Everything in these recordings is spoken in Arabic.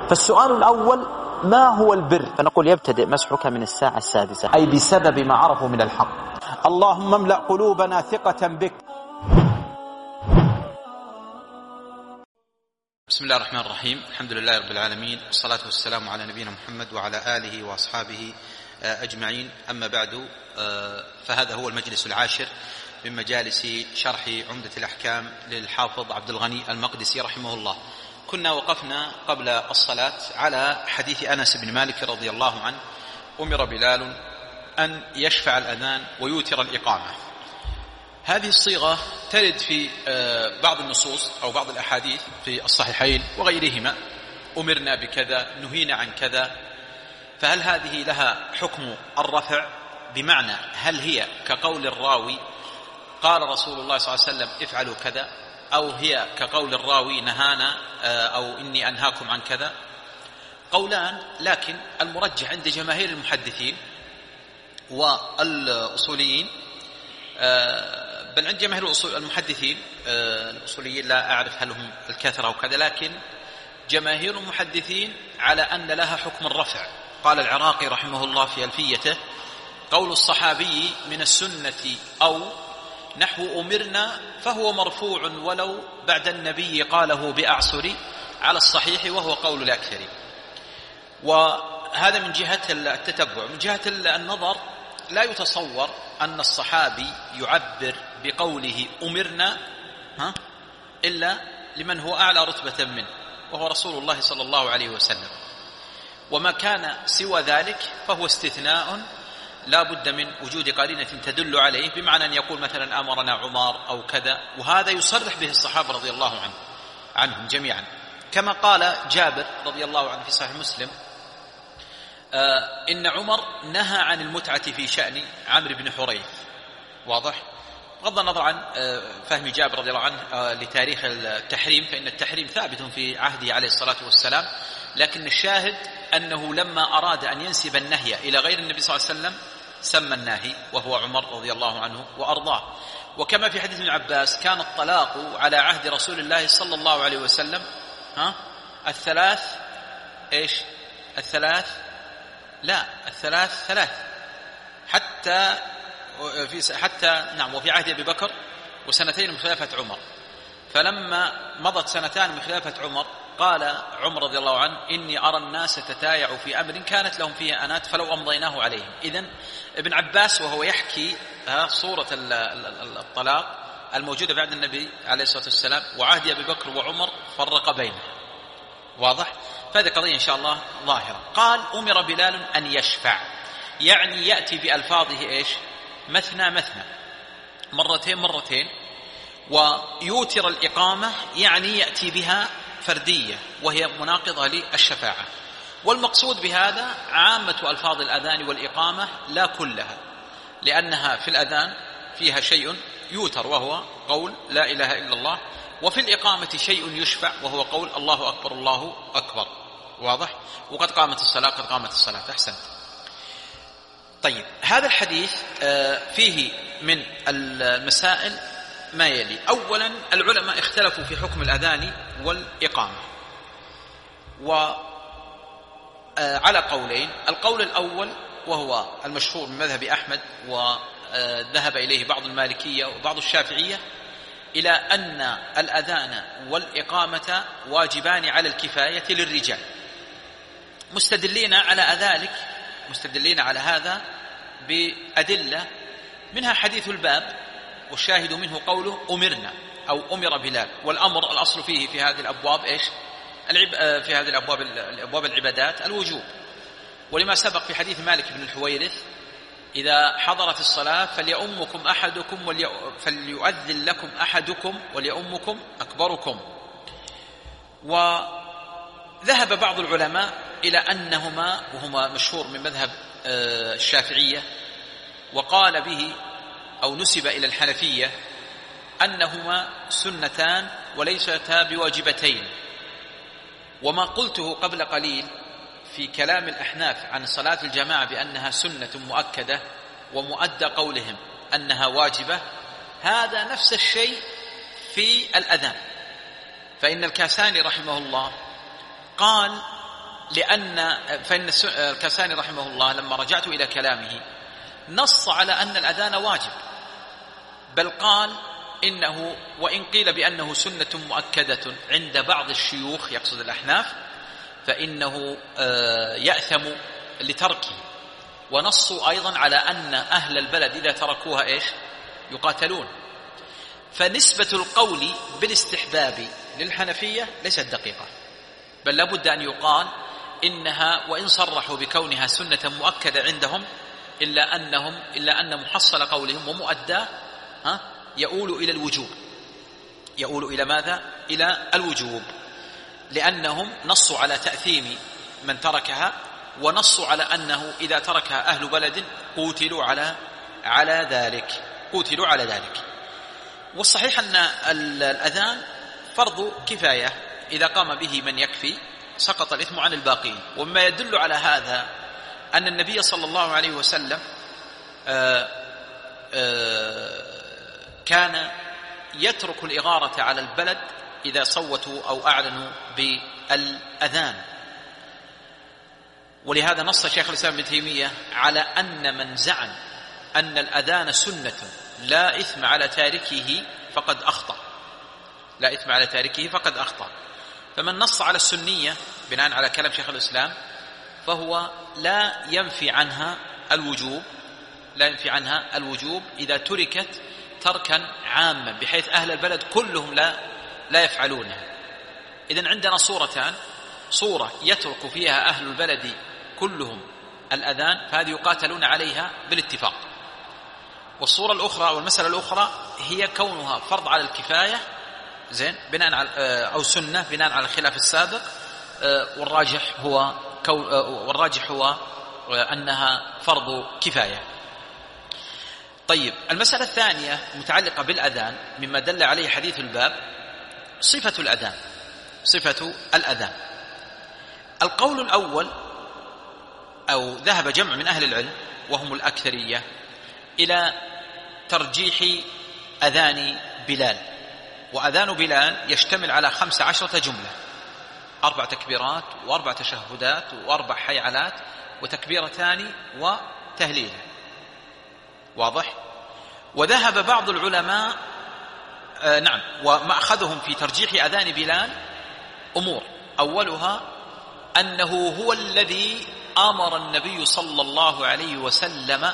فالسؤال الأول: ما هو البر؟ فنقول: يبتدئ مسحك من الساعة السادسة، أي بسبب ما عرفوا من الحق. اللهم املأ قلوبنا ثقة بك. بسم الله الرحمن الرحيم. الحمد لله رب العالمين، والصلاة والسلام على نبينا محمد وعلى آله وأصحابه أجمعين. أما بعد، فهذا هو المجلس العاشر من مجالس شرح عمدة الأحكام للحافظ عبد الغني المقدسي رحمه الله. كنا وقفنا قبل الصلاة على حديث أنس بن مالك رضي الله عنه: أمر بلال أن يشفع الأذان ويوتر الإقامة. هذه الصيغة ترد في بعض النصوص أو بعض الأحاديث في الصحيحين وغيرهما: أمرنا بكذا، نهينا عن كذا. فهل هذه لها حكم الرفع؟ بمعنى هل هي كقول الراوي قال رسول الله صلى الله عليه وسلم افعلوا كذا، أو هي كقول الراوي نهانا أو إني أنهاكم عن كذا؟ قولان، لكن المرجح عند جماهير المحدثين والأصوليين، بل عند جماهير المحدثين الأصوليين لا أعرف هل هم الكثرة أو كذا، لكن جماهير المحدثين على أن لها حكم الرفع. قال العراقي رحمه الله في ألفيته: قول الصحابي من السنة أو نحو أمرنا فهو مرفوع ولو بعد النبي قاله بأعسر على الصحيح وهو قول الأكثر. وهذا من جهة التتبع. من جهة النظر لا يتصور أن الصحابي يعبر بقوله أمرنا إلا لمن هو أعلى رتبة منه وهو رسول الله صلى الله عليه وسلم، وما كان سوى ذلك فهو استثناء لا بد من وجود قرينة تدل عليه، بمعنى أن يقول مثلا أمرنا عمر أو كذا، وهذا يصرح به الصحابة رضي الله عنهم جميعا، كما قال جابر رضي الله عنه في صحيح مسلم: إن عمر نهى عن المتعة في شأن عمرو بن حريث. واضح؟ بغض النظر عن فهم جابر رضي الله عنه لتاريخ التحريم، فإن التحريم ثابت في عهده عليه الصلاة والسلام، لكن الشاهد أنه لما أراد أن ينسب النهي إلى غير النبي صلى الله عليه وسلم سمى الناهي وهو عمر رضي الله عنه وأرضاه. وكما في حديث ابن عباس: كان الطلاق على عهد رسول الله صلى الله عليه وسلم الثلاث ثلاث، حتى نعم، وفي عهد أبي بكر وسنتين من خلافة عمر. فلما مضت سنتان من خلافة عمر قال عمر رضي الله عنه: إني أرى الناس تتايعوا في أمر كانت لهم فيه أنات فلو أمضيناه عليهم. إذن ابن عباس وهو يحكي صورة الطلاق الموجودة بعد النبي عليه الصلاة والسلام وعهد أبي بكر وعمر فرق بينه. واضح؟ فهذه قضية إن شاء الله ظاهرة. قال: أمر بلال أن يشفع، يعني يأتي بألفاظه مثنى مثنى، مرتين، ويوتر الإقامة، يعني يأتي بها فردية وهي مناقضة للشفاعة. والمقصود بهذا عامة ألفاظ الأذان والإقامة لا كلها، لأنها في الأذان فيها شيء يوتر وهو قول لا إله إلا الله، وفي الإقامة شيء يشفع وهو قول الله أكبر الله أكبر. واضح؟ وقد قامت الصلاة. أحسنت. طيب، هذا الحديث فيه من المسائل ما يلي. أولا، العلماء اختلفوا في حكم الأذان والإقامة وعلى قولين. القول الأول وهو المشهور من مذهب أحمد وذهب إليه بعض المالكية وبعض الشافعية، إلى أن الأذان والإقامة واجبان على الكفاية للرجال، مستدلين على هذا بأدلة، منها حديث الباب، والشاهد منه قوله أمرنا أو أمر بلال. والأمر الأصل فيه في هذه الأبواب في هذه الأبواب العبادات الوجوب، ولما سبق في حديث مالك بن الحويرث: إذا حضرت الصلاة فليؤمكم أحدكم فليؤذن لكم أحدكم وليؤمكم أكبركم. وذهب بعض العلماء إلى أنهما، وهما مشهور من مذهب الشافعية، وقال به أو نسب إلى الحنفية، أنهما سنتان وليستا بواجبتين. وما قلته قبل قليل في كلام الأحناف عن صلاة الجماعة بأنها سنة مؤكدة ومؤدى قولهم أنها واجبة، هذا نفس الشيء في الأذان. فإن الكاساني رحمه الله قال فإن الكساني رحمه الله لما رجعت إلى كلامه نص على أن الأذان واجب، بل قال إنه وإن قيل بأنه سنة مؤكدة عند بعض الشيوخ يقصد الأحناف فإنه يأثم لتركه، ونصوا أيضا على أن أهل البلد إذا تركوها يقاتلون. فنسبة القول بالاستحباب للحنفية ليست دقيقة، بل لابد أن يقال إنها وإن صرحوا بكونها سنة مؤكدة عندهم إلا أن محصل قولهم ومؤداه يؤول إلى الوجوب. يؤول إلى ماذا؟ إلى الوجوب، لأنهم نصوا على تأثيم من تركها، ونصوا على أنه إذا تركها أهل بلد قوتلوا على ذلك. والصحيح أن الأذان فرض كفاية، إذا قام به من يكفي سقط الإثم عن الباقين. ومما يدل على هذا أن النبي صلى الله عليه وسلم كان يترك الإغارة على البلد إذا صوتوا أو أعلنوا بالأذان. ولهذا نص شيخ الإسلام ابن تيمية على أن من زعم أن الأذان سنة لا إثم على تاركه فقد أخطأ. فمن نص على السنية بناء على كلام شيخ الإسلام فهو لا ينفي عنها الوجوب إذا تركت تركا عاما بحيث أهل البلد كلهم لا يفعلونها. إذن عندنا صورتان: صورة يترك فيها أهل البلد كلهم الأذان فهذه يقاتلون عليها بالاتفاق، والصورة الأخرى أو المسألة الأخرى هي كونها فرض على الكفاية بناء على أو سنة بناء على الخلاف السابق، والراجح هو أنها فرض كفاية. طيب، المسألة الثانية متعلقة بالأذان مما دل عليه حديث الباب صفة الأذان. القول الأول أو ذهب جمع من أهل العلم وهم الأكثرية إلى ترجيح أذان بلال. وأذان بلال يشتمل على 15 جملة: 4 تكبيرات و4 تشهدات و4 حيعلات وتكبيرتان وتهليل. واضح؟ وذهب بعض العلماء ومأخذهم في ترجيح أذان بلال أمور: أولها أنه هو الذي أمر النبي صلى الله عليه وسلم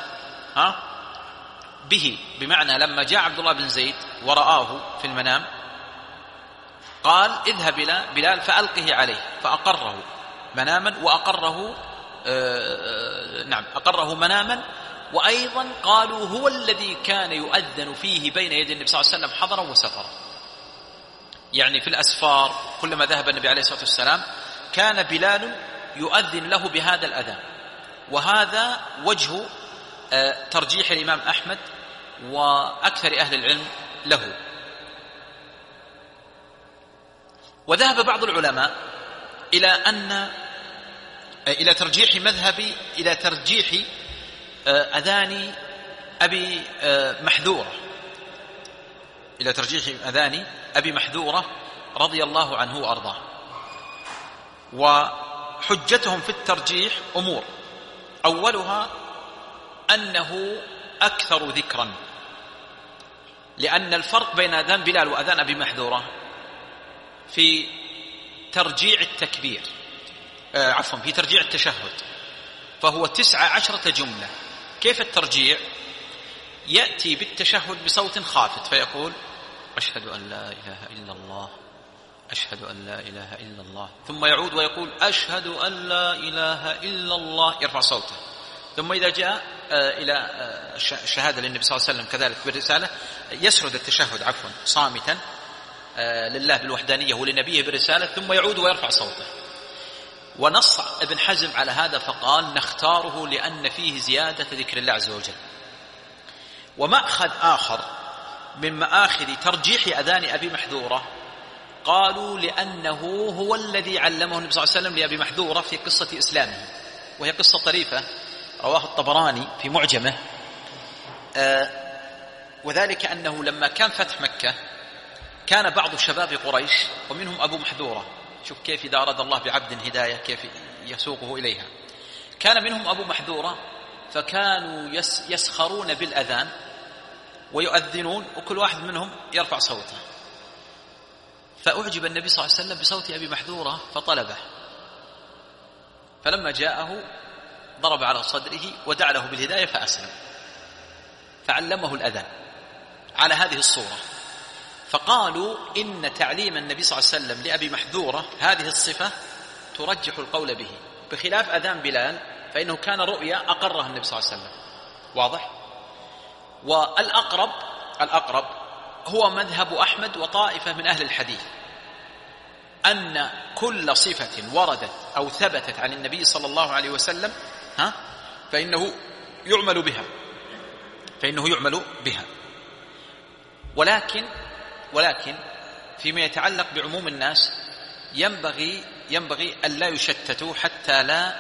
به، بمعنى لما جاء عبد الله بن زيد ورآه في المنام قال: اذهب بلال فألقه عليه، فأقره مناما أقره مناما. وأيضا قالوا هو الذي كان يؤذن فيه بين يدي النبي صلى الله عليه وسلم حضرا وسفرا، يعني في الأسفار كلما ذهب النبي عليه الصلاة والسلام كان بلال يؤذن له بهذا الأذان. وهذا وجه ترجيح الإمام أحمد وأكثر أهل العلم له. وذهب بعض العلماء إلى ترجيح أذان أبي محذورة رضي الله عنه وأرضاه. وحجتهم في الترجيح أمور: أولها أنه أكثر ذكرا، لأن الفرق بين أذان بلال وأذان أبي محذورة في ترجيع التكبير في ترجيع التشهد، فهو 19 جملة. كيف الترجيع؟ يأتي بالتشهد بصوت خافت فيقول: أشهد أن لا إله إلا الله، أشهد أن لا إله إلا الله، ثم يعود ويقول: أشهد أن لا إله إلا الله، يرفع صوته. ثم إذا جاء إلى الشهادة للنبي صلى الله عليه وسلم كذلك بالرسالة يسرد التشهد صامتا لله بالوحدانية ولنبيه بالرسالة، ثم يعود ويرفع صوته. ونص ابن حزم على هذا فقال: نختاره لأن فيه زيادة ذكر الله عز وجل. ومأخذ آخر من مآخذ ترجيح أذان أبي محذورة قالوا لأنه هو الذي علمه النبي صلى الله عليه وسلم لأبي محذورة في قصة إسلامه، وهي قصة طريفة رواه الطبراني في معجمه. وذلك أنه لما كان فتح مكة كان بعض شباب قريش ومنهم أبو محذورة، شوف كيف إذا أراد الله بعبد هداية كيف يسوقه إليها. كان منهم أبو محذورة، فكانوا يسخرون بالأذان ويؤذنون، وكل واحد منهم يرفع صوته. فأعجب النبي صلى الله عليه وسلم بصوت أبي محذورة فطلبه، فلما جاءه ضرب على صدره ودعا له بالهداية فأسلم، فعلمه الأذان على هذه الصورة. فقالوا إن تعليم النبي صلى الله عليه وسلم لأبي محذورة هذه الصفة ترجح القول به، بخلاف أذان بلال فإنه كان رؤيا أقرها النبي صلى الله عليه وسلم. واضح؟ والأقرب هو مذهب أحمد وطائفة من أهل الحديث، أن كل صفة وردت أو ثبتت عن النبي صلى الله عليه وسلم فإنه يعمل بها. ولكن فيما يتعلق بعموم الناس ينبغي أن لا يشتتوا حتى لا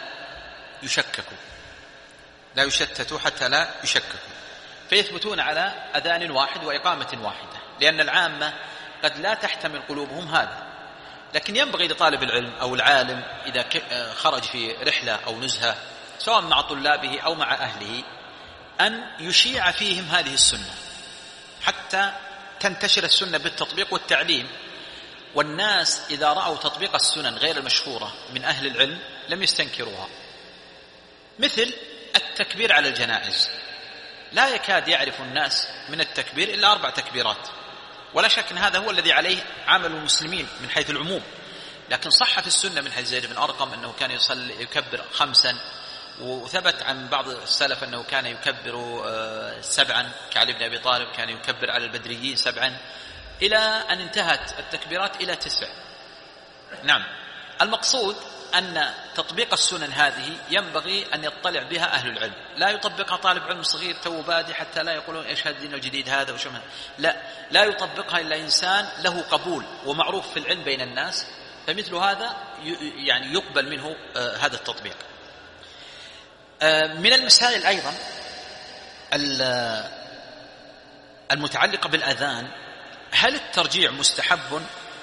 يشككوا، فيثبتون على أذان واحد وإقامة واحدة، لأن العامة قد لا تحتمل قلوبهم هذا. لكن ينبغي لطالب العلم أو العالم إذا خرج في رحلة أو نزهة سواء مع طلابه أو مع أهله أن يشيع فيهم هذه السنة حتى تنتشر السنة بالتطبيق والتعليم. والناس إذا رأوا تطبيق السنن غير المشهورة من أهل العلم لم يستنكروها، مثل التكبير على الجنائز. لا يكاد يعرف الناس من التكبير إلا 4 تكبيرات، ولا شك أن هذا هو الذي عليه عمل المسلمين من حيث العموم. لكن صح في السنة من حيث زيد بن أرقم أنه كان يكبر 5، وثبت عن بعض السلف أنه كان يكبر 7، كعلي بن أبي طالب كان يكبر على البدريين 7، إلى أن انتهت التكبيرات إلى 9. نعم، المقصود أن تطبيق السنن هذه ينبغي أن يطلع بها أهل العلم، لا يطبقها طالب علم صغير تو بادي حتى لا يقولون إيش هذا الدين الجديد هذا وشمه. لا يطبقها إلا إنسان له قبول ومعروف في العلم بين الناس، فمثل هذا يعني يقبل منه هذا التطبيق. من المسائل أيضا المتعلقة بالأذان، هل الترجيع مستحب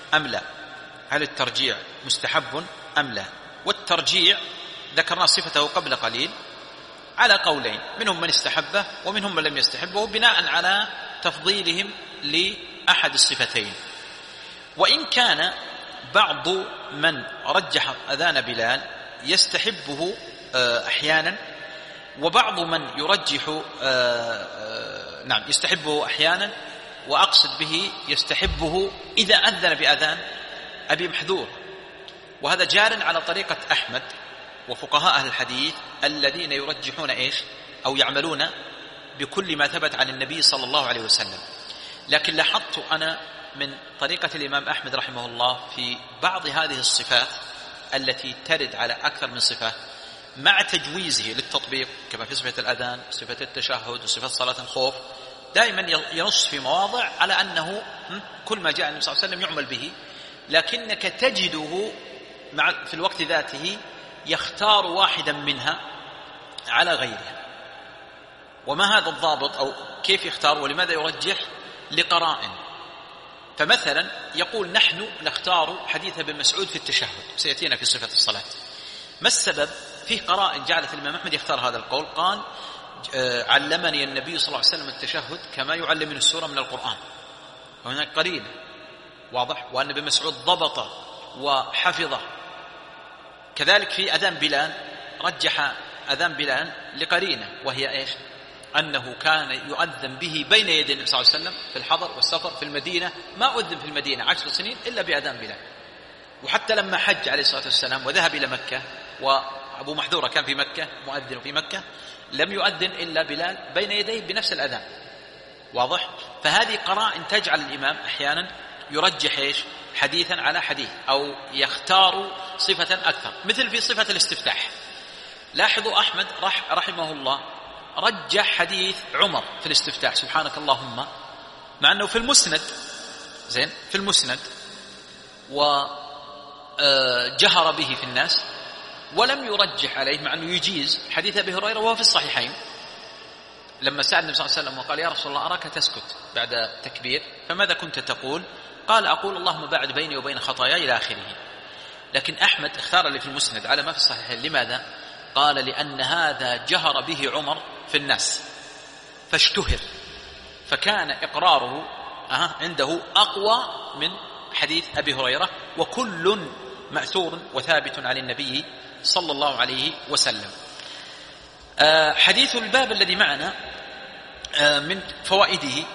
أم لا؟ والترجيع ذكرنا صفته قبل قليل على قولين، منهم من استحبه ومنهم من لم يستحبه بناء على تفضيلهم لأحد الصفتين. وإن كان بعض من رجح أذان بلال يستحبه أحيانا، وبعض من يرجح يستحبه أحيانا، وأقصد به يستحبه إذا أذن بأذان أبي محذور، وهذا جار على طريقة أحمد وفقهاء أهل الحديث الذين يرجحون أو يعملون بكل ما ثبت عن النبي صلى الله عليه وسلم. لكن لاحظت أنا من طريقة الإمام أحمد رحمه الله في بعض هذه الصفات التي ترد على أكثر من صفة مع تجويزه للتطبيق، كما في صفة الأذان، صفة التشهد، وصفة صلاة الخوف، دائما ينص في مواضع على أنه كل ما جاء النبي صلى الله عليه وسلم يعمل به، لكنك تجده في الوقت ذاته يختار واحدا منها على غيرها. وما هذا الضابط أو كيف يختار ولماذا يرجح؟ لقرائن. فمثلا يقول نحن نختار حديث ابن مسعود في التشهد، سيأتينا في صفة الصلاة. ما السبب؟ فيه قرائن جعلت الإمام أحمد يختار هذا القول. قال علمني النبي صلى الله عليه وسلم التشهد كما يعلمني السورة من القرآن، وهناك قرينة واضح، وأن ابن مسعود ضبط وحفظه. كذلك في أذان بلال رجح أذان بلال لقرينة، وهي أنه كان يؤذن به بين يدي النبي صلى الله عليه وسلم في الحضر والسفر في المدينة، ما أذن في المدينة 10 سنين إلا بأذان بلال. وحتى لما حج عليه الصلاة والسلام وذهب إلى مكة، وأبو محذورة كان في مكة مؤذن في مكة، لم يؤذن إلا بلال بين يديه بنفس الأذان. واضح؟ فهذه قرائن تجعل الإمام أحيانا يرجح حديثا على حديث، أو يختار صفة أكثر، مثل في صفة الاستفتاح. لاحظوا أحمد رحمه الله رجح حديث عمر في الاستفتاح سبحانك اللهم، مع أنه في المسند في المسند وجهر به في الناس، ولم يرجح عليه مع أنه يجيز حديث أبي هريرة وهو في الصحيحين. لما سأل النبي صلى الله عليه وسلم وقال يا رسول الله أراك تسكت بعد تكبير، فماذا كنت تقول؟ قال أقول اللهم باعد بيني وبين خطاياي إلى آخره. لكن أحمد اختار اللي في المسند على ما في الصحيحين. لماذا؟ قال لأن هذا جهر به عمر في الناس فاشتهر، فكان إقراره عنده أقوى من حديث أبي هريرة، وكل مأثور وثابت عن النبي صلى الله عليه وسلم. حديث الباب الذي معنا من فوائده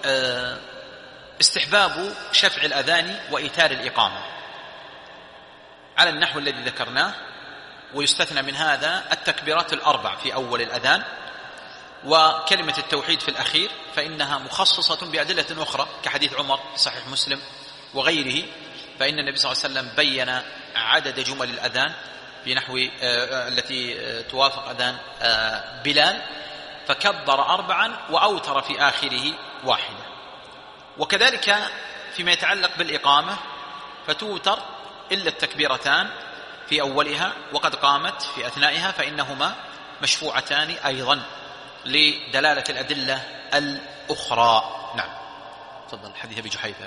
استحباب شفع الأذان وإيتار الإقامة على النحو الذي ذكرناه، ويستثنى من هذا التكبيرات الأربع في أول الأذان، وكلمة التوحيد في الأخير فإنها مخصصة بأدلة أخرى كحديث عمر في صحيح مسلم وغيره، فإن النبي صلى الله عليه وسلم بين عدد جمل الأذان في نحو التي توافق أذان بلال، فكبر 4 وأوتر في آخره 1. وكذلك فيما يتعلق بالإقامة فتوتر إلا التكبيرتان في أولها، وقد قامت في أثنائها فإنهما مشفوعتان أيضا لدلالة الأدلة الأخرى. نعم، تفضل. حديث أبي جحيفة.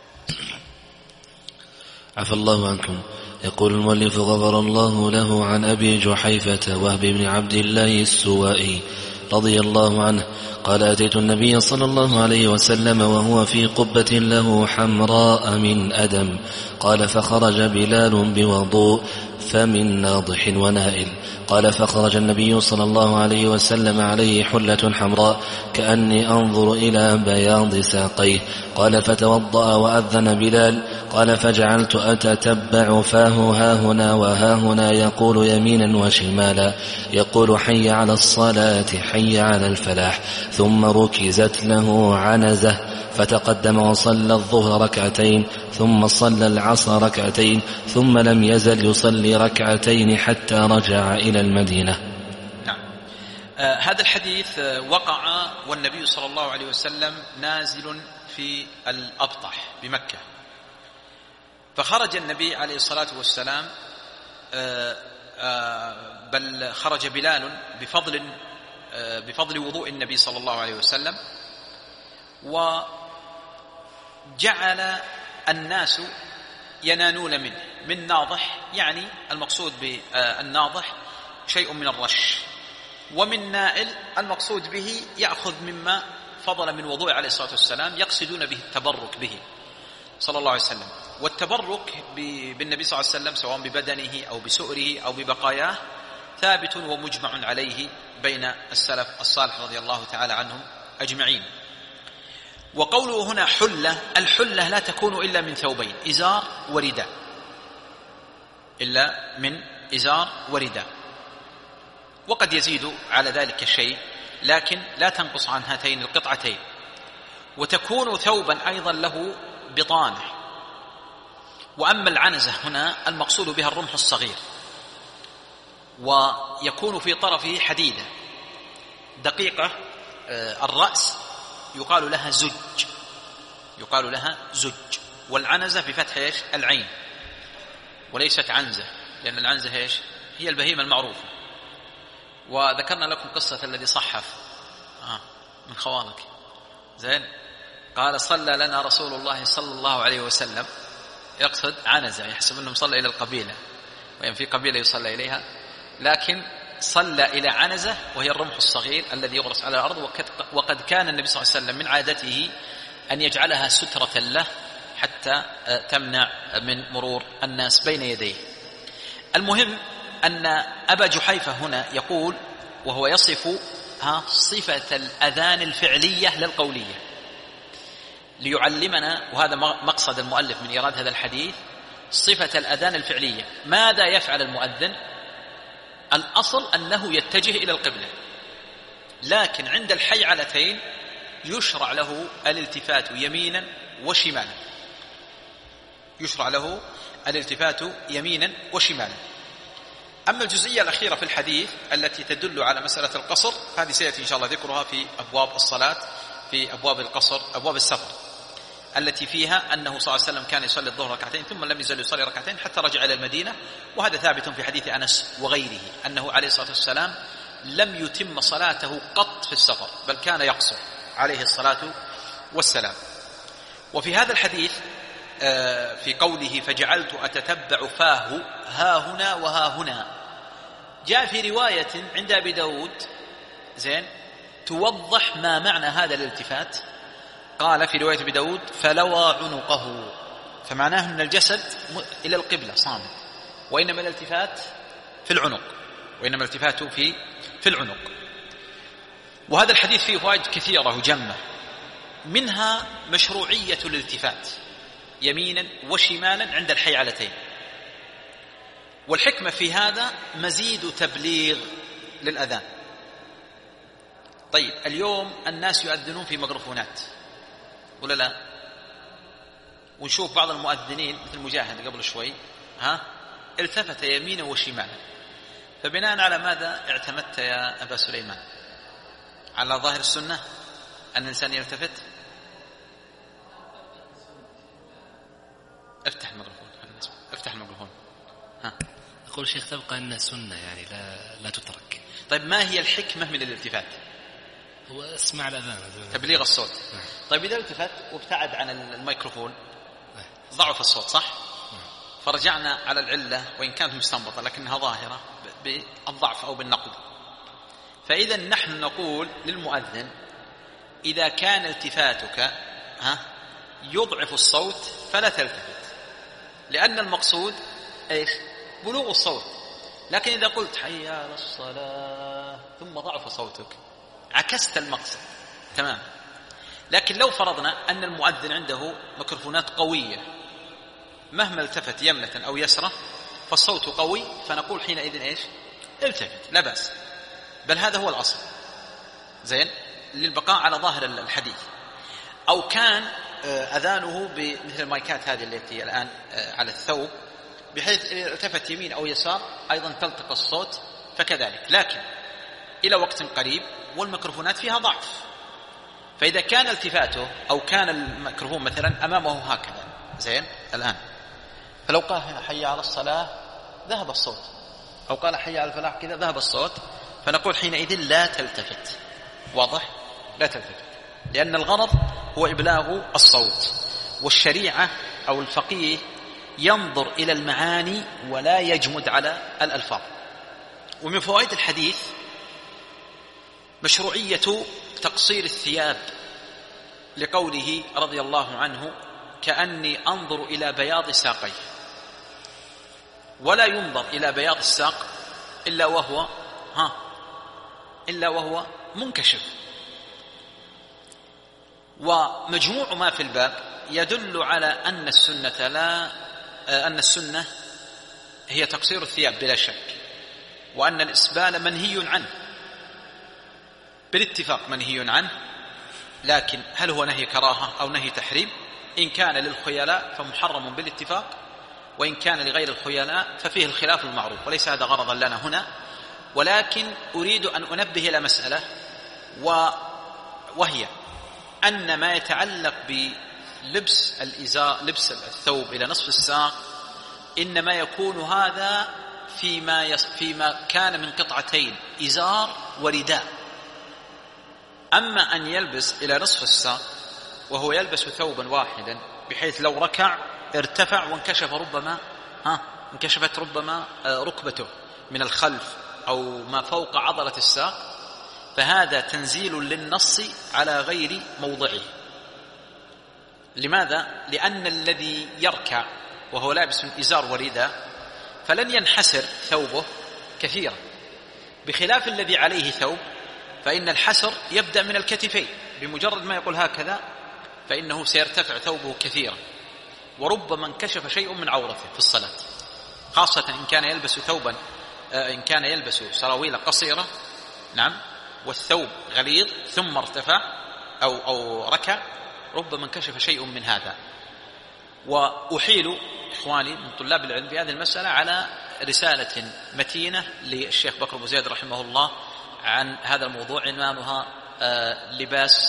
عفى الله عنكم. يقول المؤلف غفر الله له عن أبي جحيفة وهب بن عبد الله السوائي رضي الله عنه قال: أتيت النبي صلى الله عليه وسلم وهو في قبة له حمراء من أدم. قال: فخرج بلال بوضوء فمن ناضح ونائل. قال: فخرج النبي صلى الله عليه وسلم عليه حلة حمراء كأني أنظر إلى بياض ساقيه. قال: فتوضأ وأذن بلال. قال: فجعلت أتتبع فاه هاهنا وهاهنا يقول يمينا وشمالا، يقول حي على الصلاة حي على الفلاح. ثم ركزت له عنزة فتقدم وصلى الظهر ركعتين، ثم صلى العصر ركعتين، ثم لم يزل يصلي ركعتين حتى رجع إلى المدينة. نعم. هذا الحديث وقع والنبي صلى الله عليه وسلم نازل في الأبطح بمكة، فخرج النبي عليه الصلاة والسلام بل خرج بلال بفضل وضوء النبي صلى الله عليه وسلم، وجعل الناس ينانون منه من ناضح، يعني المقصود بالناضح شيء من الرش، ومن نائل المقصود به يأخذ مما فضل من وضوء عليه الصلاة والسلام، يقصدون به التبرك به صلى الله عليه وسلم. والتبرك بالنبي صلى الله عليه وسلم سواء ببدنه أو بسؤره أو ببقاياه ثابت ومجمع عليه بين السلف الصالح رضي الله تعالى عنهم أجمعين. وقوله هنا حلة، الحلة لا تكون إلا من ثوبين، إزار ورداء، إلا من إزار ورداء، وقد يزيد على ذلك شيء لكن لا تنقص عن هاتين القطعتين. وتكون ثوبا أيضا له بطانة. وأما العنزة هنا المقصود بها الرمح الصغير، ويكون في طرفه حديدة دقيقة الرأس يقال لها زج، يقال لها زج. والعنزة بفتح العين وليست عنزة، لأن العنزة هي البهيمة المعروفة. وذكرنا لكم قصة الذي صحف من خوالك زين، قال: صلى لنا رسول الله صلى الله عليه وسلم، يقصد عنزة، يحسب أنه صلى إلى القبيلة، وإن في قبيلة يصلى إليها، لكن صلى إلى عنزة وهي الرمح الصغير الذي يغرس على الأرض. وقد كان النبي صلى الله عليه وسلم من عادته أن يجعلها سترة له حتى تمنع من مرور الناس بين يديه. المهم أن أبا جحيفة هنا يقول وهو يصف صفة الأذان الفعلية للقولية ليعلمنا، وهذا مقصد المؤلف من إيراد هذا الحديث، صفة الأذان الفعلية. ماذا يفعل المؤذن؟ الأصل أنه يتجه إلى القبلة، لكن عند الحيعلتين يشرع له الالتفات يمينا وشمالا، يشرع له الالتفات يمينا وشمالا. أما الجزئية الأخيرة في الحديث التي تدل على مسألة القصر هذه سيأتي إن شاء الله ذكرها في أبواب الصلاة، في أبواب القصر، أبواب السفر، التي فيها أنه صلى الله عليه وسلم كان يصلي الظهر ركعتين ثم لم يزل يصلي ركعتين حتى رجع إلى المدينة. وهذا ثابت في حديث أنس وغيره أنه عليه الصلاة والسلام لم يتم صلاته قط في السفر، بل كان يقصر عليه الصلاة والسلام. وفي هذا الحديث في قوله فجعلت أتتبع فاه ها هنا وها هنا، جاء في رواية عند أبي داود زين توضح ما معنى هذا الالتفات. قال في رواية أبي داود فلوى عنقه، فمعناه أن الجسد إلى القبلة صامت، وإنما الالتفات في العنق، وإنما الالتفات في العنق. وهذا الحديث فيه فوائد كثيرة وجمة، منها مشروعية الالتفات يمينا وشمالا عند الحيعلتين، والحكمة في هذا مزيد تبليغ للأذان. طيب اليوم الناس يؤذنون في ميكروفونات ولا لا؟ ونشوف بعض المؤذنين مثل مجاهد قبل شوي التفت يمينا وشمالا، فبناء على ماذا اعتمدت يا أبا سليمان؟ على ظاهر السنة أن الإنسان يلتفت؟ افتح الميكروفون، افتح الميكروفون. أقول شيخ تبقى أنها سنة يعني لا تترك. طيب ما هي الحكمة من الالتفات؟ هو اسمع الأذان، تبليغ الصوت. طيب إذا التفت وابتعد عن الميكروفون ضعف الصوت، صح؟ فرجعنا على العلة وإن كانت مستنبطة لكنها ظاهرة بالضعف أو بالنقد. فإذا نحن نقول للمؤذن إذا كان التفاتك يضعف الصوت فلا تلتفت، لأن المقصود إيش؟ بلوغ الصوت. لكن إذا قلت حي على الصلاة ثم ضعف صوتك عكست المقصد تمام. لكن لو فرضنا أن المؤذن عنده ميكروفونات قوية مهما التفت يمنة أو يسرة فالصوت قوي، فنقول حينئذ إيش؟ التفت لا بأس، بل هذا هو الأصل زين للبقاء على ظاهر الحديث. أو كان أذانه بمثل المايكات هذه التي الآن على الثوب بحيث التفت يمين أو يسار أيضا تلتقى الصوت فكذلك، لكن إلى وقت قريب والميكروفونات فيها ضعف. فإذا كان التفاته أو كان الميكروفون مثلا أمامه هكذا زين الآن، فلو قال حي على الصلاة ذهب الصوت، أو قال حي على الفلاح كذا ذهب الصوت، فنقول حينئذ لا تلتفت. واضح؟ لا تلتفت، لأن الغرض هو إبلاغ الصوت، والشريعة أو الفقيه ينظر إلى المعاني ولا يجمد على الألفاظ. ومن فوائد الحديث مشروعية تقصير الثياب، لقوله رضي الله عنه كأني أنظر إلى بياض ساقيه، ولا ينظر إلى بياض الساق إلا وهو منكشف. ومجموع ما في الباب يدل على أن السنة هي تقصير الثياب بلا شك، وأن الإسبال منهي عنه بالاتفاق، منهي عنه. لكن هل هو نهي كراهة أو نهي تحريم؟ إن كان للخيلاء فمحرم بالاتفاق، وإن كان لغير الخيلاء ففيه الخلاف المعروف، وليس هذا غرضا لنا هنا. ولكن أريد أن أنبه إلى مسألة، وهي أن ما يتعلق بلبس الإزار، لبس الثوب إلى نصف الساق، إنما يكون هذا فيما كان من قطعتين إزار ورداء. أما أن يلبس إلى نصف الساق وهو يلبس ثوبا واحدا بحيث لو ركع ارتفع وانكشف انكشفت ربما ركبته من الخلف أو ما فوق عضلة الساق، فهذا تنزيل للنص على غير موضعه. لماذا؟ لأن الذي يركع وهو لابس من إزار ورداء فلن ينحسر ثوبه كثيرا، بخلاف الذي عليه ثوب فإن الحسر يبدأ من الكتفين، بمجرد ما يقول هكذا فإنه سيرتفع ثوبه كثيرا، وربما انكشف شيء من عورته في الصلاة، خاصة إن كان يلبس ثوبا، إن كان يلبس سراويل قصيرة نعم والثوب غليظ ثم ارتفع أو ركع، ربما انكشف شيء من هذا. وأحيل إخواني من طلاب العلم بهذه المسألة على رسالة متينة للشيخ بكر أبو زيد رحمه الله عن هذا الموضوع، عنوانها لباس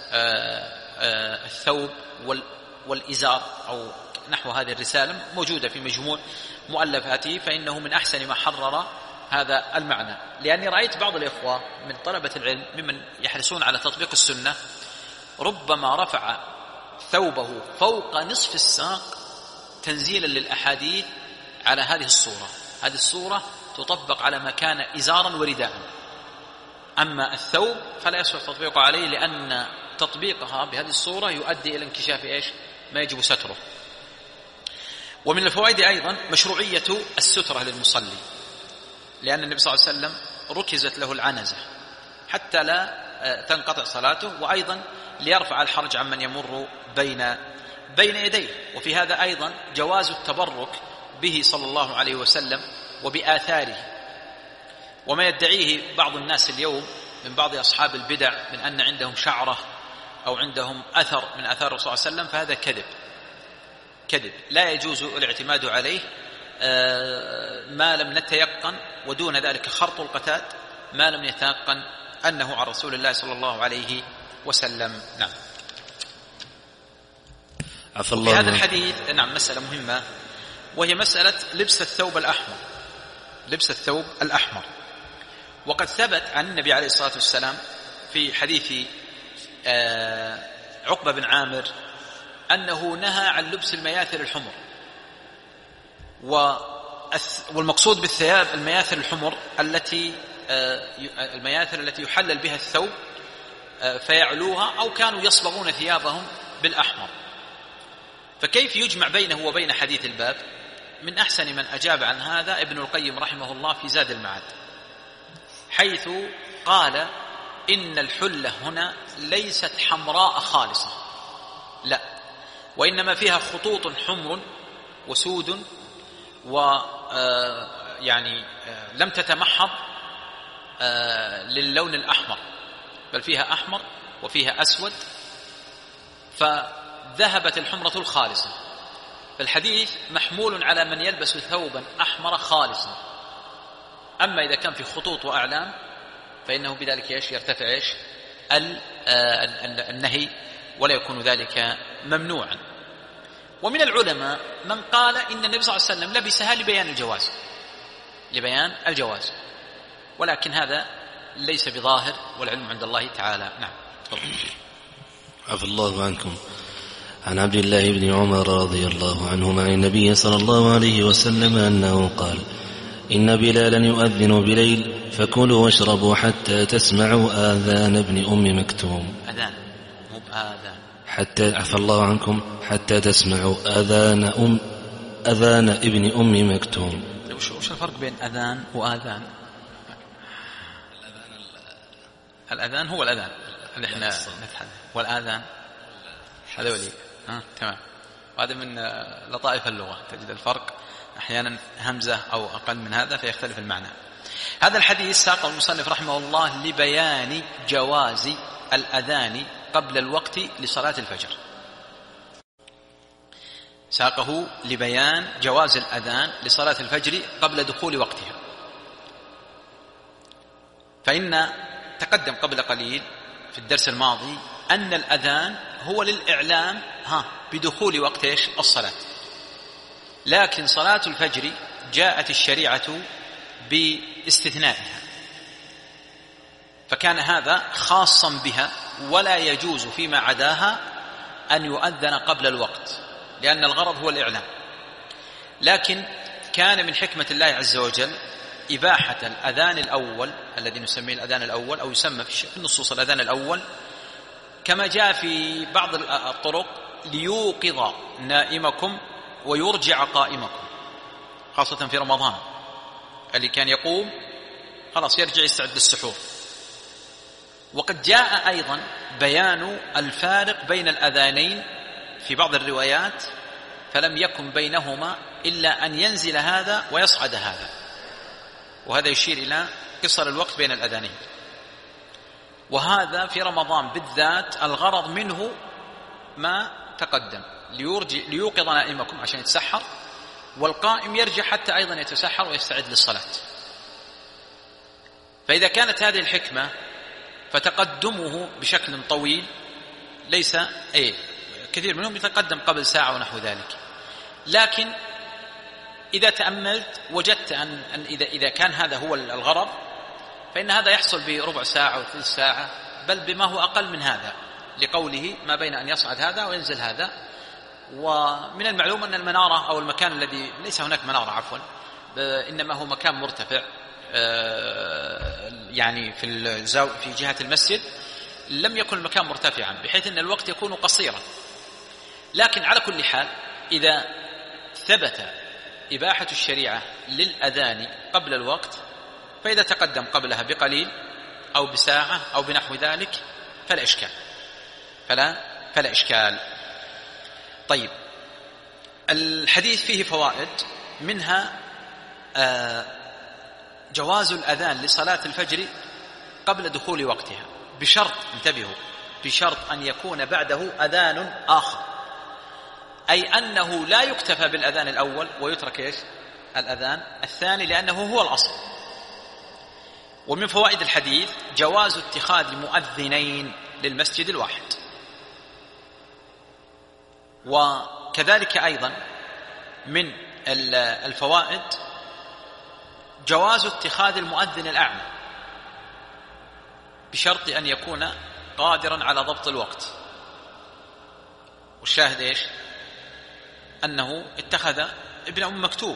الثوب والإزار أو نحو هذه الرسالة، موجودة في مجموع مؤلفاته، فإنه من أحسن ما حرر هذا المعنى. لأني رأيت بعض الإخوة من طلبة العلم ممن يحرصون على تطبيق السنة ربما رفع ثوبه فوق نصف الساق تنزيلا للأحاديث على هذه الصورة. هذه الصورة تطبق على ما كان إزارا ورداء، أما الثوب فلا يصح تطبيقه عليه، لأن تطبيقها بهذه الصورة يؤدي إلى انكشاف ما يجب ستره. ومن الفوائد أيضا مشروعية السترة للمصلي، لأن النبي صلى الله عليه وسلم ركزت له العنزة حتى لا تنقطع صلاته، وأيضا ليرفع الحرج عمن يمر بين يديه. وفي هذا أيضا جواز التبرك به صلى الله عليه وسلم وبآثاره، وما يدعيه بعض الناس اليوم من بعض أصحاب البدع من أن عندهم شعرة أو عندهم أثر من آثار الرسول صلى الله عليه وسلم، فهذا كذب لا يجوز الاعتماد عليه ما لم نتيقن، ودون ذلك خرط القتاد ما لم يتيقن أنه عن رسول الله صلى الله عليه وسلم. نعم. في هذا الحديث مسألة مهمة، وهي مسألة لبس الثوب الأحمر. وقد ثبت عن النبي عليه الصلاة والسلام في حديث عقبة بن عامر أنه نهى عن لبس المياثر الحمر، والمقصود بالثياب المياثر الحمر المياثر التي يحلل بها الثوب فيعلوها، أو كانوا يصبغون ثيابهم بالأحمر. فكيف يجمع بينه وبين حديث الباب؟ من أحسن من أجاب عن هذا ابن القيم رحمه الله في زاد المعاد، حيث قال إن الحلة هنا ليست حمراء خالصة، لا، وإنما فيها خطوط حمر وسود، لم تتمحض للون الأحمر، بل فيها أحمر وفيها أسود، فذهبت الحمرة الخالصة. فالحديث محمول على من يلبس ثوبا أحمر خالصا. أما إذا كان في خطوط وأعلام فإنه بذلك يرتفع النهي، ولا يكون ذلك ممنوعا. ومن العلماء من قال إن النبي صلى الله عليه وسلم لبسها لبيان الجواز، ولكن هذا ليس بظاهر، والعلم عند الله تعالى. نعم. عفى الله عنكم. عن عبد الله بن عمر رضي الله عنهما عن النبي صلى الله عليه وسلم أنه قال: إن بلالا يؤذن بليل فكلوا واشربوا حتى تسمعوا آذان ابن أم مكتوم. أذان مو بآذان، حتى عفى الله عنكم حتى تسمعوا أذان ابن أم مكتوم. وش الفرق بين أذان وآذان؟ الأذان هو الأذان اللي احنا نتحدث، والآذان هذا ولي. تمام. وهذا من لطائف اللغة، تجد الفرق أحيانا همزة أو أقل من هذا فيختلف المعنى. هذا الحديث ساقه المصنف رحمه الله لبيان جواز الأذان قبل الوقت لصلاة الفجر، ساقه لبيان جواز الأذان لصلاة الفجر قبل دخول وقتها. فإن تقدم قبل قليل في الدرس الماضي أن الأذان هو للإعلام بدخول وقت الصلاة، لكن صلاة الفجر جاءت الشريعة باستثنائها، فكان هذا خاصا بها، ولا يجوز فيما عداها أن يؤذن قبل الوقت، لأن الغرض هو الإعلام. لكن كان من حكمة الله عز وجل إباحة الأذان الأول الذي نسميه الأذان الأول، أو يسمى في النصوص الأذان الأول، كما جاء في بعض الطرق: ليوقظ نائمكم ويرجع قائمكم، خاصة في رمضان اللي كان يقوم خلاص يرجع يستعد للسحور. وقد جاء أيضا بيان الفارق بين الأذانين في بعض الروايات، فلم يكن بينهما إلا أن ينزل هذا ويصعد هذا، وهذا يشير إلى قصر الوقت بين الأذانين. وهذا في رمضان بالذات الغرض منه ما تقدم: ليوقظ نائمكم عشان يتسحر، والقائم يرجع حتى أيضا يتسحر ويستعد للصلاة. فإذا كانت هذه الحكمة فتقدمه بشكل طويل ليس كثير منهم يتقدم قبل ساعة ونحو ذلك. لكن إذا تأملت وجدت أن إذا كان هذا هو الغرض، فإن هذا يحصل بربع ساعة وثلث ساعة، بل بما هو أقل من هذا، لقوله ما بين أن يصعد هذا وينزل هذا. ومن المعلوم أن المنارة أو المكان الذي ليس هناك منارة عفوا، إنما هو مكان مرتفع يعني في جهة المسجد، لم يكن المكان مرتفعا بحيث أن الوقت يكون قصيرا. لكن على كل حال إذا ثبت إباحة الشريعة للأذان قبل الوقت، فإذا تقدم قبلها بقليل أو بساعة أو بنحو ذلك فلا إشكال، فلا إشكال. طيب، الحديث فيه فوائد، منها جواز الأذان لصلاة الفجر قبل دخول وقتها، بشرط، انتبهوا، بشرط أن يكون بعده أذان آخر، أي أنه لا يكتفى بالأذان الأول ويترك الأذان الثاني، لأنه هو الأصل. ومن فوائد الحديث جواز اتخاذ مؤذنين للمسجد الواحد. وكذلك أيضا من الفوائد جواز اتخاذ المؤذن الأعمى، بشرط أن يكون قادرا على ضبط الوقت. والشاهد أنه اتخذ ابن أم مكتوم،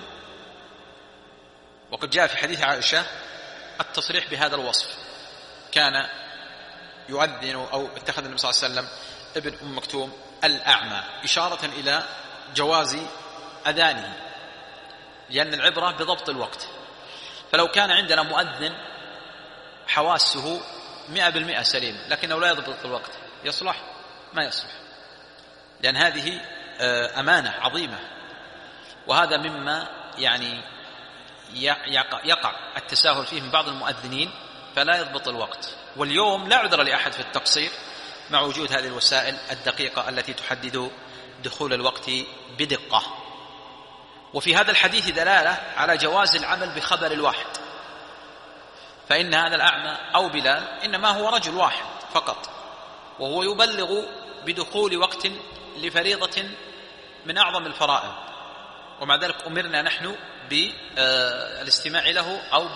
وقد جاء في حديث عائشة التصريح بهذا الوصف، كان يؤذن أو اتخذ النبي صلى الله عليه وسلم ابن أم مكتوم الأعمى، إشارة إلى جواز أذانه، لأن العبرة بضبط الوقت. فلو كان عندنا مؤذن حواسه 100% سليم لكنه لا يضبط الوقت، يصلح؟ ما يصلح، لأن هذه أمانة عظيمة. وهذا مما يعني يقع التساهل فيه من بعض المؤذنين، فلا يضبط الوقت. واليوم لا عذر لأحد في التقصير مع وجود هذه الوسائل الدقيقة التي تحدد دخول الوقت بدقة. وفي هذا الحديث دلالة على جواز العمل بخبر الواحد، فإن هذا الأعمى أو بلال إنما هو رجل واحد فقط، وهو يبلغ بدخول وقت لفريضة من أعظم الفرائض، ومع ذلك أمرنا نحن بالاستماع له أو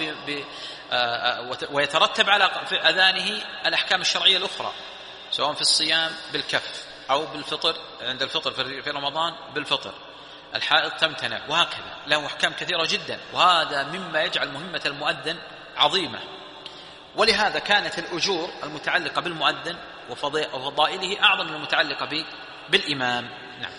ويترتب على أذانه الأحكام الشرعية الأخرى، سواء في الصيام بالكف أو بالفطر عند الفطر في رمضان بالفطر، الحائض تمتنع، وهكذا له أحكام كثيرة جدا. وهذا مما يجعل مهمة المؤذن عظيمة، ولهذا كانت الأجور المتعلقة بالمؤذن وفضائله أعظم من المتعلقة بالإمام. نعم.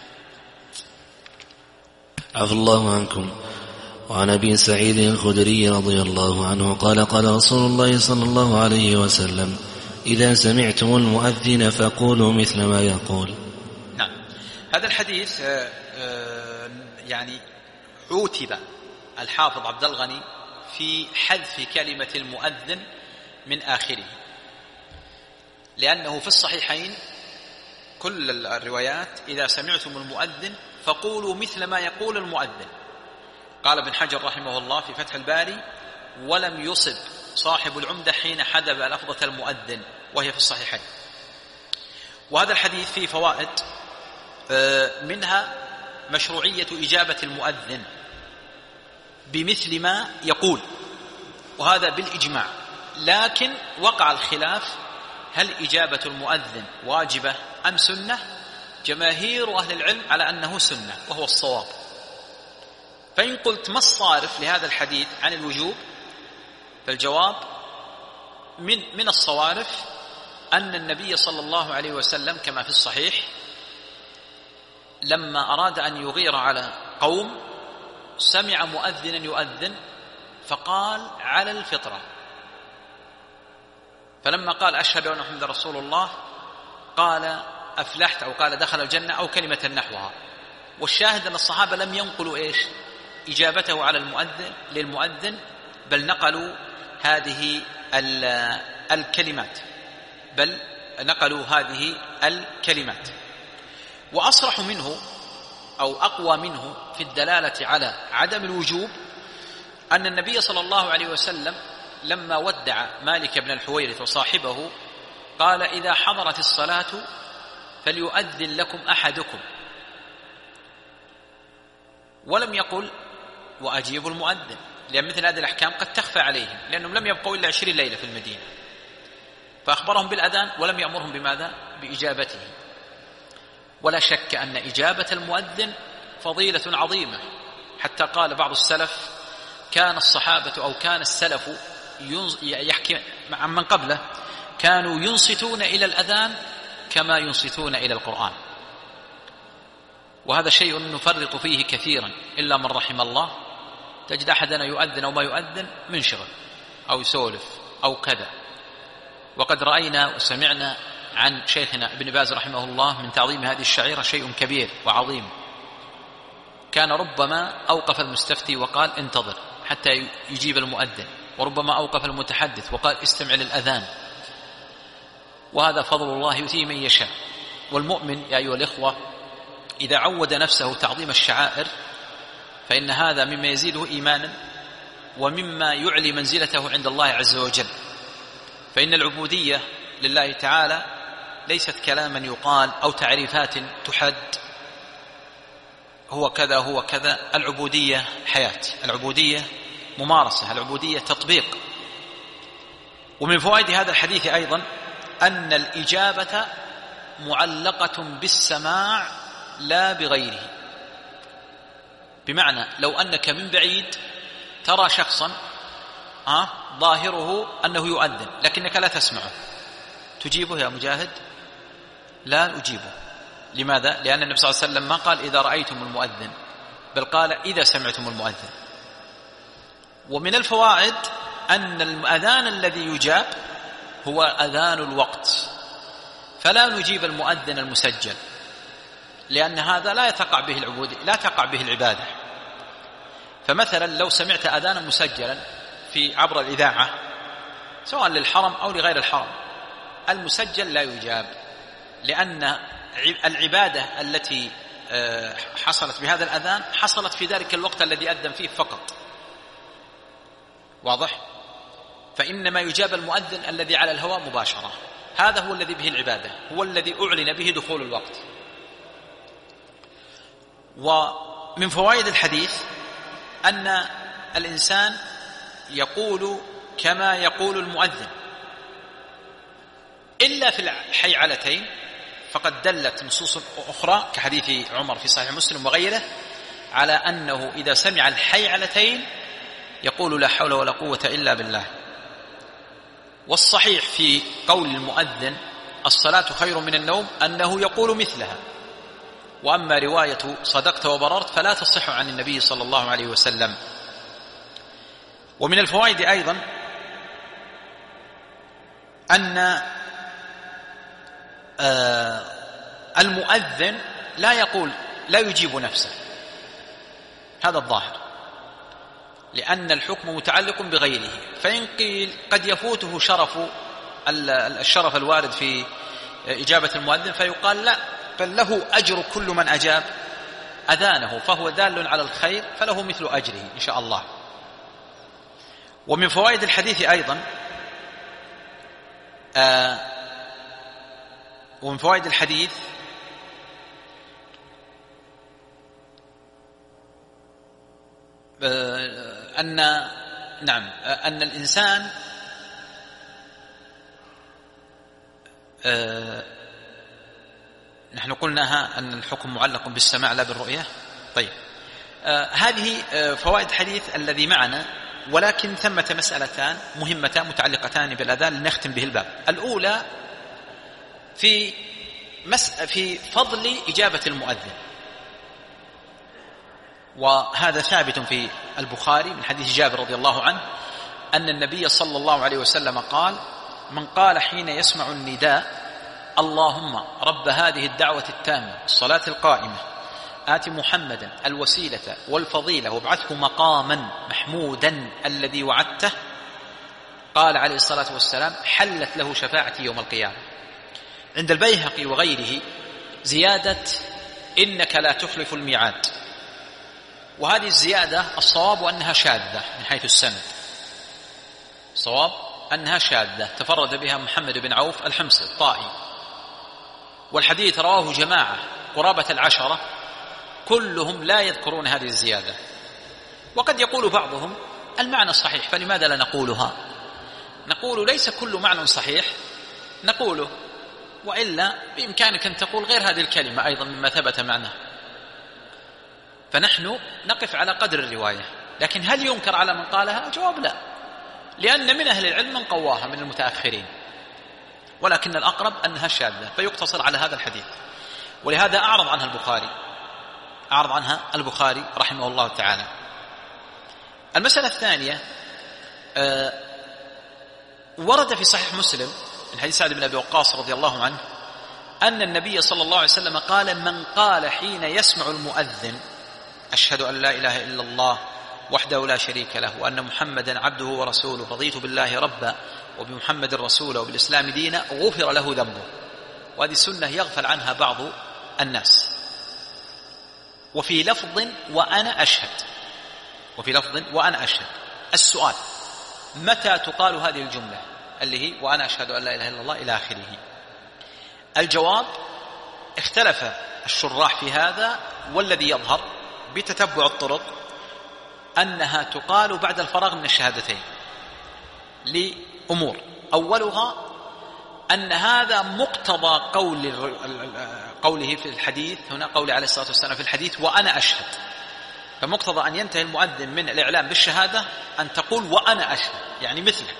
عفى الله عنكم. وعن أبي سعيد الخدري رضي الله عنه قال قال رسول الله صلى الله عليه وسلم: إذا سمعتم المؤذن فقولوا مثل ما يقول. نعم. هذا الحديث يعني عوتب الحافظ عبد الغني في حذف كلمة المؤذن من آخره، لأنه في الصحيحين كل الروايات إذا سمعتم المؤذن فقولوا مثل ما يقول المؤذن. قال ابن حجر رحمه الله في فتح الباري: ولم يصب صاحب العمدة حين حذف لفظة المؤذن، وهي في الصحيحين. وهذا الحديث فيه فوائد، منها مشروعية إجابة المؤذن بمثل ما يقول، وهذا بالإجماع، لكن وقع الخلاف هل إجابة المؤذن واجبة أم سنة؟ جماهير أهل العلم على أنه سنة، وهو الصواب. فإن قلت ما الصارف لهذا الحديث عن الوجوب، فالجواب من الصوارف أن النبي صلى الله عليه وسلم كما في الصحيح لما أراد أن يغير على قوم سمع مؤذنا يؤذن فقال: على الفطرة. فلما قال: أشهد أن محمد رسول الله، قال: أفلحت، أو قال: دخل الجنة، أو كلمة نحوها. والشاهد أن الصحابة لم ينقلوا إجابته على للمؤذن، بل نقلوا هذه الكلمات، وأصرح منه أو أقوى منه في الدلالة على عدم الوجوب أن النبي صلى الله عليه وسلم لما ودع مالك بن الحويرث وصاحبه قال: إذا حضرت الصلاة فليؤذن لكم أحدكم، ولم يقل وأجيبوا المؤذن، لأن مثل هذه الأحكام قد تخفى عليهم، لأنهم لم يبقوا إلا 20 ليلة في المدينة، فأخبرهم بالأذان ولم يأمرهم بماذا؟ بإجابته. ولا شك أن إجابة المؤذن فضيلة عظيمة، حتى قال بعض السلف كان الصحابة أو كان السلف يحكي عن من قبله كانوا ينصتون إلى الأذان كما ينصتون إلى القرآن. وهذا شيء نفرط فيه كثيرا إلا من رحم الله. تجد أحدنا يؤذن أو ما يؤذن منشغل أو يسولف أو كذا. وقد رأينا وسمعنا عن شيخنا ابن باز رحمه الله من تعظيم هذه الشعيرة شيء كبير وعظيم. كان ربما أوقف المستفتي وقال انتظر حتى يجيب المؤذن، وربما أوقف المتحدث وقال استمع للأذان. وهذا فضل الله يؤتيه من يشاء. والمؤمن يا أيها الإخوة إذا عود نفسه تعظيم الشعائر فإن هذا مما يزيده إيمانا ومما يعلي منزلته عند الله عز وجل. فإن العبودية لله تعالى ليست كلاما يقال أو تعريفات تحد هو كذا هو كذا. العبودية حياة، العبودية ممارسة، العبودية تطبيق. ومن فوائد هذا الحديث أيضا أن الإجابة معلقة بالسماع لا بغيره. بمعنى لو أنك من بعيد ترى شخصا ظاهره أنه يؤذن لكنك لا تسمعه، تجيبه يا مجاهد؟ لا أجيبه. لماذا؟ لأن النبي صلى الله عليه وسلم ما قال إذا رأيتم المؤذن، بل قال إذا سمعتم المؤذن. ومن الفوائد أن الأذان الذي يجاب هو أذان الوقت، فلا نجيب المؤذن المسجل، لأن هذا لا تقع به العبودية، لا تقع به العبادة. فمثلا لو سمعت أذانا مسجلا في عبر الإذاعة سواء للحرم أو لغير الحرم، المسجل لا يجاب، لأن العبادة التي حصلت بهذا الأذان حصلت في ذلك الوقت الذي أذن فيه فقط. واضح؟ فإنما يجاب المؤذن الذي على الهواء مباشرة، هذا هو الذي به العبادة، هو الذي أعلن به دخول الوقت. ومن فوائد الحديث أن الإنسان يقول كما يقول المؤذن، إلا في الحيعلتين فقد دلت نصوص أخرى كحديث عمر في صحيح مسلم وغيره على أنه إذا سمع الحيعلتين يقول لا حول ولا قوة إلا بالله. والصحيح في قول المؤذن الصلاة خير من النوم أنه يقول مثلها. وأما رواية صدقت وبررت فلا تصح عن النبي صلى الله عليه وسلم. ومن الفوائد أيضا أن المؤذن لا يجيب نفسه، هذا الظاهر، لأن الحكم متعلق بغيره. فإن قيل قد يفوته الشرف الوارد في إجابة المؤذن فيقال لا، بل له أجر كل من أجاب أذانه، فهو دال على الخير فله مثل أجره إن شاء الله. ومن فوائد الحديث أيضا ومن فوائد الحديث أن الإنسان نحن قلناها أن الحكم معلق بالسماع لا بالرؤية. طيب، هذه فوائد حديث الذي معنا، ولكن ثمة مسألتان مهمتان متعلقتان بالأذان لنختم به الباب. الأولى في فضل إجابة المؤذن، وهذا ثابت في البخاري من حديث جابر رضي الله عنه أن النبي صلى الله عليه وسلم قال: من قال حين يسمع النداء اللهم رب هذه الدعوة التامة الصلاة القائمة آت محمدا الوسيلة والفضيلة وابعثه مقاما محمودا الذي وعدته، قال عليه الصلاة والسلام: حلت له شفاعتي يوم القيامة. عند البيهقي وغيره زيادة إنك لا تخلف الميعاد، وهذه الزيادة الصواب أنها شاذة من حيث السند، الصواب أنها شاذة تفرد بها محمد بن عوف الحمصي الطائي، والحديث رواه جماعة قرابة 10 كلهم لا يذكرون هذه الزيادة. وقد يقول بعضهم المعنى صحيح فلماذا لا نقولها؟ نقول ليس كل معنى صحيح نقوله، وإلا بإمكانك أن تقول غير هذه الكلمة أيضا مما ثبت معناه. فنحن نقف على قدر الرواية. لكن هل ينكر على من قالها؟ الجواب لا، لأن من أهل العلم من قواها من المتأخرين، ولكن الأقرب أنها شاذة، فيقتصر على هذا الحديث. ولهذا أعرض عنها البخاري رحمه الله تعالى. المسألة الثانية، ورد في صحيح مسلم من حديث سعد بن أبي وقاص رضي الله عنه أن النبي صلى الله عليه وسلم قال: من قال حين يسمع المؤذن أشهد أن لا إله إلا الله وحده لا شريك له وأن محمدا عبده ورسوله رضيت بالله ربا وبمحمد رسولا وبالإسلام دينا غفر له ذنبه. وهذه السنة يغفل عنها بعض الناس. وفي لفظ وأنا أشهد. السؤال: متى تقال هذه الجملة اللي هي وأنا أشهد أن لا إله إلا الله إلى آخره؟ الجواب: اختلف الشراح في هذا، والذي يظهر بتتبع الطرق أنها تقال بعد الفراغ من الشهادتين لأمور. أولها أن هذا مقتضى قوله في الحديث هنا، قوله عليه الصلاة والسلام في الحديث وأنا أشهد، فمقتضى أن ينتهي المؤذن من الإعلام بالشهادة أن تقول وأنا أشهد، يعني مثلك.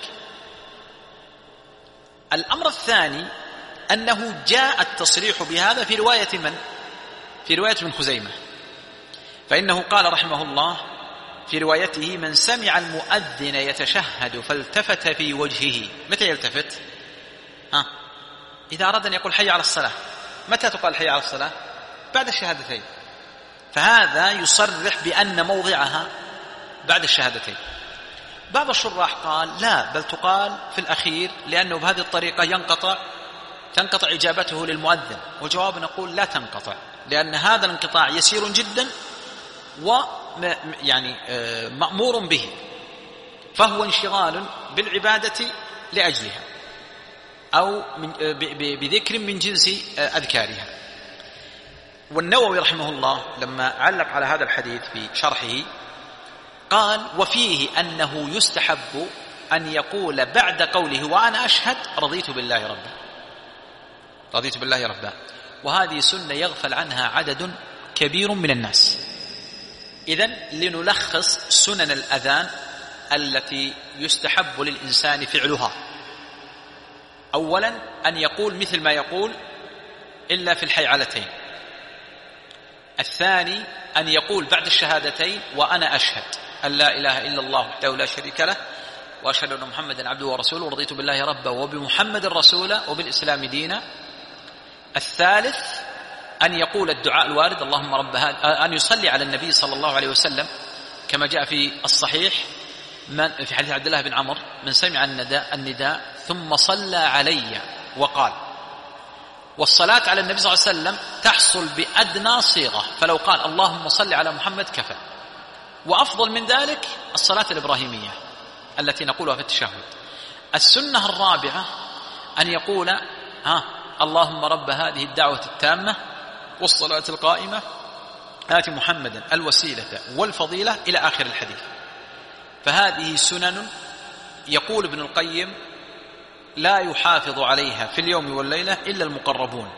الأمر الثاني أنه جاء التصريح بهذا في رواية ابن خزيمة، فإنه قال رحمه الله في روايته: من سمع المؤذن يتشهد فالتفت في وجهه. متى يلتفت؟ إذا أراد أن يقول حي على الصلاة. متى تقال حي على الصلاة؟ بعد الشهادتين. فهذا يصرح بأن موضعها بعد الشهادتين. بعض الشراح قال لا، بل تقال في الأخير، لأنه بهذه الطريقة تنقطع إجابته للمؤذن. وجواب نقول لا تنقطع، لأن هذا الانقطاع يسير جدا ويعني مأمور به، فهو انشغال بالعبادة لأجلها أو بذكر من جنس أذكارها. والنووي رحمه الله لما علق على هذا الحديث في شرحه قال: وفيه أنه يستحب أن يقول بعد قوله وأنا أشهد رضيت بالله ربا. وهذه سنة يغفل عنها عدد كبير من الناس. إذن لنلخص سنن الأذان التي يستحب للإنسان فعلها: أولا أن يقول مثل ما يقول إلا في الحيعلتين. الثاني أن يقول بعد الشهادتين وأنا أشهد أن لا إله إلا الله وحده لا شريك له وأشهد أن محمدا عبده ورسوله ورضيت بالله ربا وبمحمد رسولا وبالإسلام دينا. الثالث أن يقول الدعاء الوارد اللهم رب أن يصلي على النبي صلى الله عليه وسلم كما جاء في الصحيح في حديث عبد الله بن عمر: من سمع النداء ثم صلى علي وقال. والصلاة على النبي صلى الله عليه وسلم تحصل بأدنى صيغة، فلو قال اللهم صل على محمد كفى. وأفضل من ذلك الصلاة الإبراهيمية التي نقولها في التشهد. السنة الرابعة أن يقول اللهم رب هذه الدعوة التامة والصلاة القائمة آت محمدا الوسيلة والفضيلة إلى آخر الحديث. فهذه سنن يقول ابن القيم لا يحافظ عليها في اليوم والليلة إلا المقربون.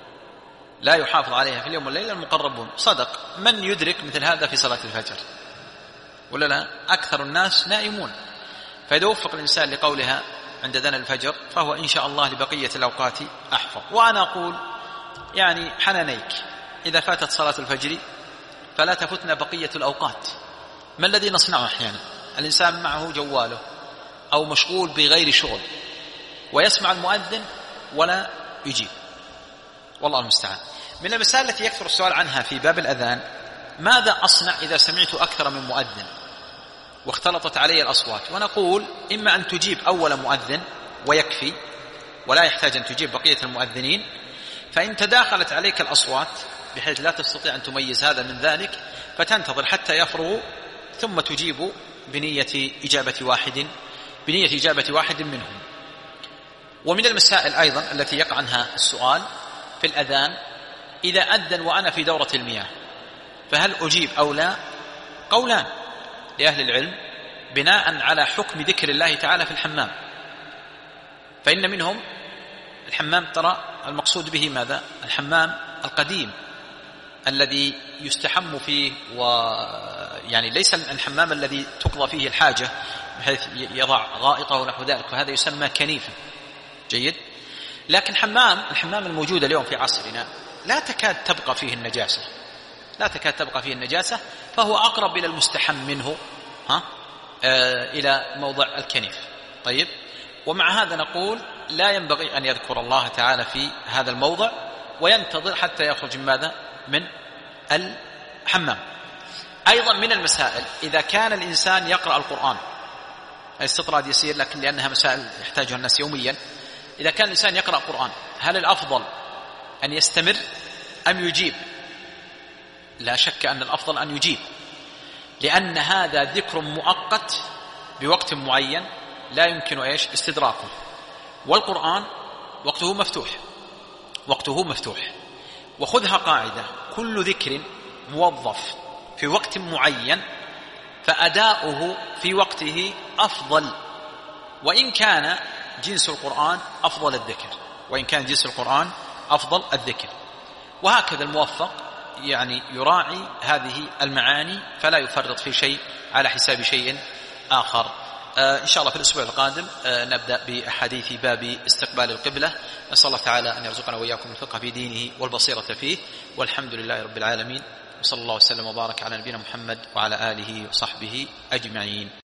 صدق، من يدرك مثل هذا في صلاة الفجر ولا لا؟ أكثر الناس نائمون. فإذا وفق الإنسان لقولها عند دنا الفجر فهو إن شاء الله لبقية الأوقات أحفظ. وأنا أقول يعني حنانيك، إذا فاتت صلاة الفجر فلا تفتنا بقية الأوقات. ما الذي نصنعه أحيانا؟ الإنسان معه جواله أو مشغول بغير شغل ويسمع المؤذن ولا يجيب، والله المستعان. من المسائل التي يكثر السؤال عنها في باب الأذان: ماذا أصنع إذا سمعت أكثر من مؤذن واختلطت علي الأصوات؟ ونقول إما أن تجيب أول مؤذن ويكفي ولا يحتاج أن تجيب بقية المؤذنين، فإن تداخلت عليك الأصوات بحيث لا تستطيع أن تميز هذا من ذلك فتنتظر حتى يفرغوا ثم تجيب بنية إجابة واحد منهم. ومن المسائل أيضا التي يقع عنها السؤال في الأذان: إذا أذن وأنا في دورة المياه فهل أجيب أو لا؟ قولان لأهل العلم بناء على حكم ذكر الله تعالى في الحمام. فإن منهم الحمام ترى المقصود به ماذا؟ الحمام القديم الذي يستحم فيه، ويعني ليس الحمام الذي تقضى فيه الحاجة بحيث يضع غائطه ونحو ذلك، فهذا يسمى كنيفا. جيد. لكن الحمام الموجود اليوم في عصرنا لا تكاد تبقى فيه النجاسة، لا تكاد تبقى فيه النجاسة، فهو أقرب إلى المستحم منه إلى موضع الكنيف. طيب، ومع هذا نقول لا ينبغي أن يذكر الله تعالى في هذا الموضع وينتظر حتى يخرج من ماذا؟ من الحمام. أيضا من المسائل إذا كان الإنسان يقرأ القرآن، الاستطراد يسير لكن لأنها مسائل يحتاجها الناس يوميا، إذا كان الإنسان يقرأ القرآن هل الأفضل أن يستمر أم يجيب؟ لا شك أن الأفضل أن يجيب، لأن هذا ذكر مؤقت بوقت معين لا يمكن استدراكه، والقرآن وقته مفتوح. وخذها قاعدة: كل ذكر موظف في وقت معين فأداؤه في وقته أفضل، وإن كان جنس القرآن أفضل الذكر، وهكذا الموفق يعني يراعي هذه المعاني فلا يفرط في شيء على حساب شيء آخر. إن شاء الله في الأسبوع القادم نبدأ بأحاديث باب استقبال القبلة. نسأل الله تعالى أن يرزقنا وإياكم الفقه في دينه والبصيرة فيه، والحمد لله رب العالمين، وصلى الله وسلم وبارك على نبينا محمد وعلى آله وصحبه أجمعين.